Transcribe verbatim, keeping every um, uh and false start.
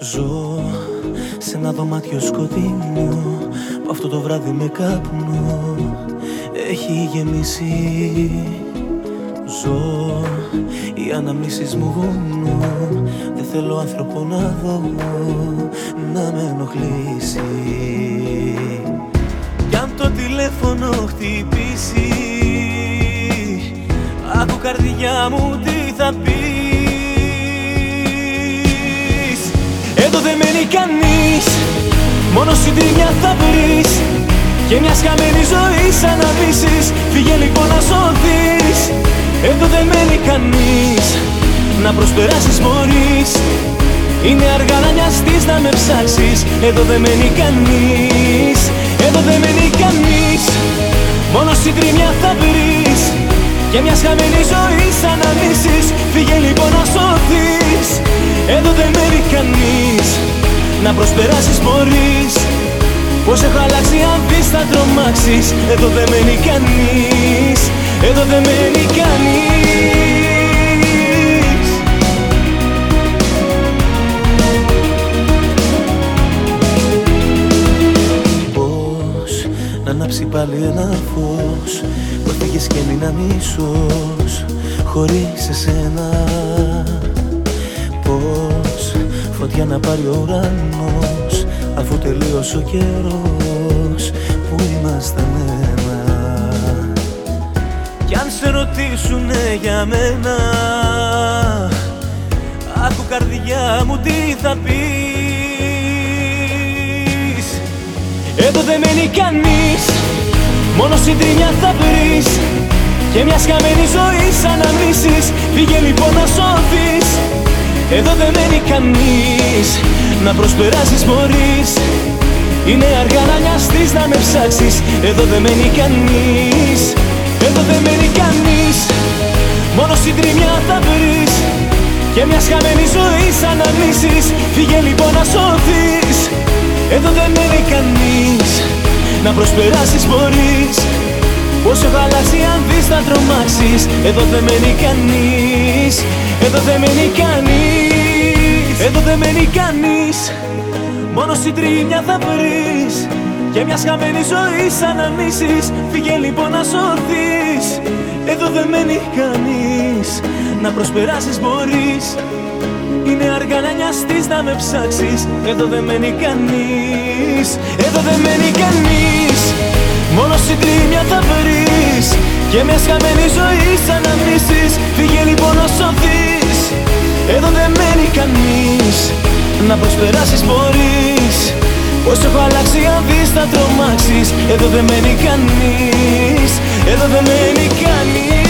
Ζω σε ένα δωμάτιο σκοτεινό που αυτό το βράδυ με καπνό έχει γεμίσει. Ζω, οι αναμνήσεις μου βουνό, δεν θέλω άνθρωπο να δω να με ενοχλήσει. Κι αν το τηλέφωνο χτυπήσει, άκου καρδιά μου τι θα πεις. Εδώ δεν μένει κανείς, μόνο συντρίμια θα βρεις και μια χαμένη ζωή σαν να μίσεις. Φύγε λοιπόν να σωθείς. Εδώ δεν μένει κανείς, να προσπεράσεις μπορείς. Είναι αργά να νοιαστείς, να με ψάξεις. Εδώ δεν μένει κανείς, εδώ δεν μένει κανείς, μόνο συντρίμια θα βρεις και μια χαμένη ζωή σαν να μίσεις. Φύγε λοιπόν να σωθείς. Εδώ δεν μένει κανείς, να προσπεράσεις μπορείς. Πως έχω αλλάξει αν δεις θα τρομάξεις. Εδώ δεν μένει κανείς, εδώ δεν μένει κανείς. Πώς να ανάψει πάλι ένα φως που έφυγες και έμεινα μισός χωρίς εσένα. Πώς φωτιά να πάρει ο ουρανός αφού τελείωσε ο καιρός που ήμασταν ένα. Κι αν σε ρωτήσουνε για μένα, άκου καρδιά μου τι θα πεις. Εδώ δεν μένει κανείς, μόνο συντρίμια θα βρεις και μια χαμένη ζωή σαν να μίσεις. Φύγε λοιπόν να σωθείς. Εδώ δεν μένει κανείς, να προσπεράσεις μπορείς. Είναι αργά να νοιαστείς, να με ψάξεις. Εδώ δεν μένει κανείς, εδώ δεν μένει κανείς, μόνο συντρίμια θα βρεις και μια χαμένη ζωή σαν να μίσεις. Φύγε λοιπόν να σωθείς. Εδώ δεν μένει κανείς, να προσπεράσεις μπορείς. Πως έχω αλλάξει αν δεις θα τρομάξεις. Εδώ δεν μένει κανείς, εδώ δεν μένει κανείς, εδώ δεν μένει κανείς, μόνο συντρίμια θα βρεις και μια χαμένη ζωή σαν να μίσεις. Φύγε λοιπόν να σωθείς. Εδώ δεν μένει κανείς, να προσπεράσεις μπορείς. Είναι αργά να νοιαστείς, να με ψάξεις. Εδώ δεν μένει κανείς, εδώ δεν μένει κανείς, μόνο συντρίμια θα βρεις και μια χαμένη ζωή σαν να μίσεις. Φύγε λοιπόν να σωθείς. Εδώ δεν μένει κανείς, να προσπεράσεις μπορείς. Πως έχω αλλάξει αν δεις θα τρομάξεις. Εδώ δεν μένει κανείς, εδώ δεν μένει κανείς.